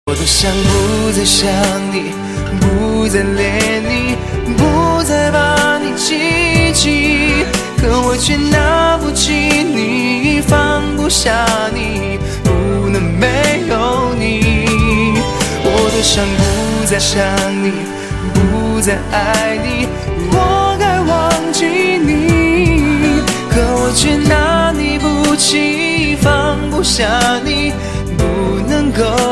我多想不再想你，不再恋你，不再把你记起，可我却拿不起你，放不下你，不能没有你。我多想不再想你，不再爱你，我该忘记你，可我却拿你不起，放不下你，不能够